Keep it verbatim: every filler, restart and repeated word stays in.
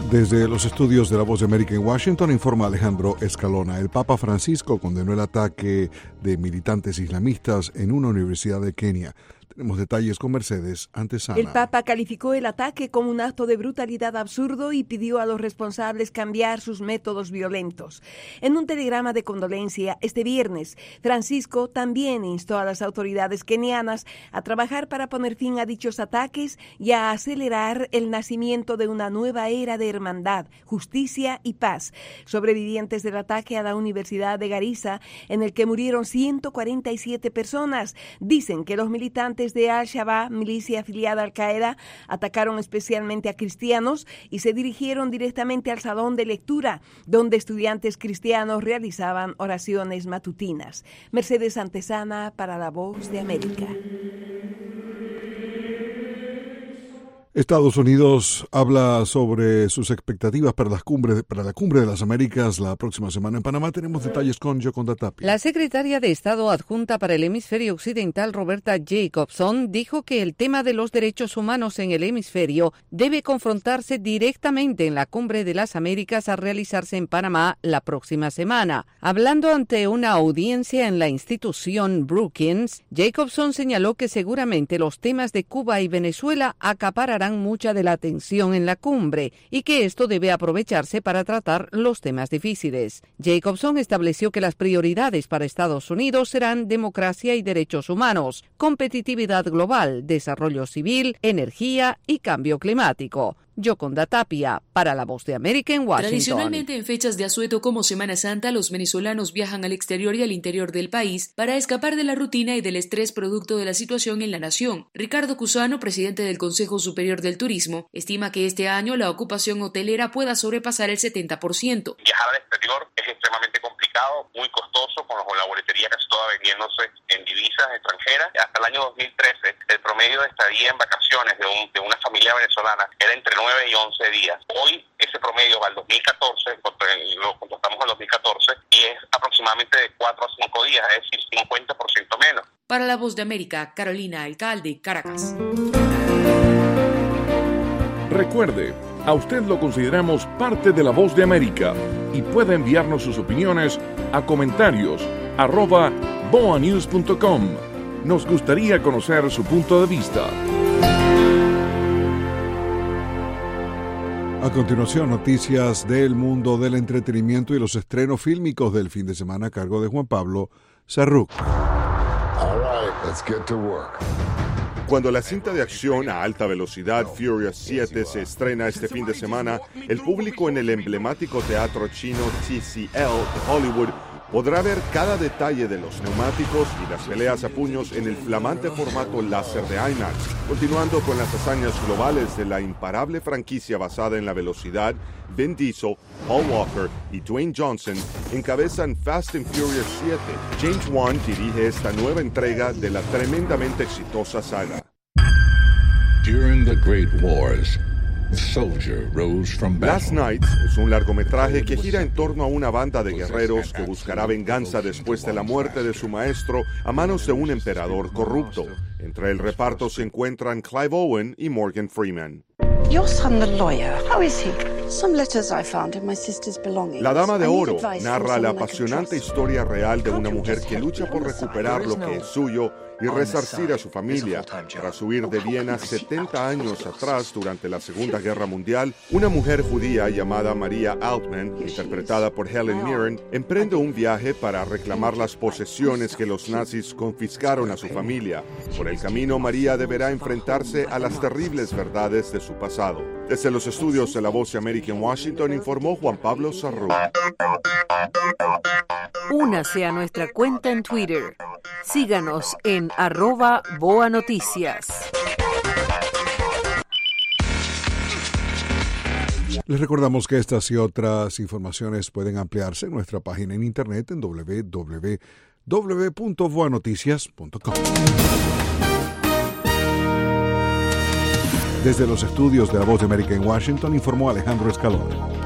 Desde los estudios de La Voz de América en Washington, informa Alejandro Escalona. El Papa Francisco condenó el ataque de militantes islamistas en una universidad de Kenia. Tenemos detalles con Mercedes Antesana. El Papa calificó el ataque como un acto de brutalidad absurdo y pidió a los responsables cambiar sus métodos violentos. En un telegrama de condolencia este viernes, Francisco también instó a las autoridades kenianas a trabajar para poner fin a dichos ataques y a acelerar el nacimiento de una nueva era de hermandad, justicia y paz. Sobrevivientes del ataque a la Universidad de Garissa, en el que murieron ciento cuarenta y siete personas, dicen que los militantes de Al-Shabaab, milicia afiliada a Al-Qaeda, atacaron especialmente a cristianos y se dirigieron directamente al salón de lectura, donde estudiantes cristianos realizaban oraciones matutinas. Mercedes Antesana para La Voz de América. Estados Unidos habla sobre sus expectativas para, las cumbres, para la Cumbre de las Américas la próxima semana en Panamá. Tenemos detalles con Yoconda Tapia. La secretaria de Estado adjunta para el hemisferio occidental, Roberta Jacobson, dijo que el tema de los derechos humanos en el hemisferio debe confrontarse directamente en la Cumbre de las Américas a realizarse en Panamá la próxima semana. Hablando ante una audiencia en la institución Brookings, Jacobson señaló que seguramente los temas de Cuba y Venezuela acapararán mucha de la atención en la cumbre y que esto debe aprovecharse para tratar los temas difíciles. Jacobson estableció que las prioridades para Estados Unidos serán democracia y derechos humanos, competitividad global, desarrollo civil, energía y cambio climático. Yoconda Tapia, para La Voz de América en Washington. Tradicionalmente en fechas de asueto como Semana Santa, los venezolanos viajan al exterior y al interior del país para escapar de la rutina y del estrés producto de la situación en la nación. Ricardo Cusano, presidente del Consejo Superior del Turismo, estima que este año la ocupación hotelera pueda sobrepasar el setenta por ciento. Viajar al exterior es extremadamente complicado, muy costoso, con la boletería casi toda vendiéndose en divisas extranjeras. Hasta el año dos mil trece, el promedio de estadía en vacaciones de, un, de una familia venezolana era entre nueve y once días. Hoy ese promedio va al dos mil catorce, lo contrastamos al dos mil catorce, y es aproximadamente de cuatro a cinco días, es decir, cincuenta por ciento menos. Para La Voz de América, Carolina Alcalde, Caracas. Recuerde, a usted lo consideramos parte de La Voz de América y puede enviarnos sus opiniones a comentarios arroba boa news punto com. Nos gustaría conocer su punto de vista. A continuación, noticias del mundo del entretenimiento y los estrenos fílmicos del fin de semana a cargo de Juan Pablo Sarruc. All right, let's get to work. Cuando la cinta de acción a alta velocidad Furious siete se estrena este fin de semana, el público en el emblemático teatro chino T C L de Hollywood podrá ver cada detalle de los neumáticos y las peleas a puños en el flamante formato láser de IMAX. Continuando con las hazañas globales de la imparable franquicia basada en la velocidad, Vin Diesel, Paul Walker y Dwayne Johnson encabezan Fast and Furious siete. James Wan dirige esta nueva entrega de la tremendamente exitosa saga. During the Great Wars, a soldier rose from battle. Last Night es un largometraje que gira en torno a una banda de guerreros que buscará venganza después de la muerte de su maestro a manos de un emperador corrupto. Entre el reparto se encuentran Clive Owen y Morgan Freeman. Your son, the lawyer, how is he? Some letters I found in my sister's belongings. La Dama de Oro narra la apasionante historia real de una mujer que lucha por recuperar lo que es suyo y resarcir a su familia. Tras huir de Viena setenta años atrás durante la Segunda Guerra Mundial, una mujer judía llamada Maria Altman, interpretada por Helen Mirren, emprende un viaje para reclamar las posesiones que los nazis confiscaron a su familia. Por el camino, María deberá enfrentarse a las terribles verdades de su pasado. Desde los estudios de La Voz de América en Washington, informó Juan Pablo Sarruc. Únase a nuestra cuenta en Twitter. Síganos en arroba Boa Noticias. Les recordamos que estas y otras informaciones pueden ampliarse en nuestra página en internet en doble u doble u doble u punto boa noticias punto com. Desde los estudios de La Voz de América en Washington, informó Alejandro Escalona.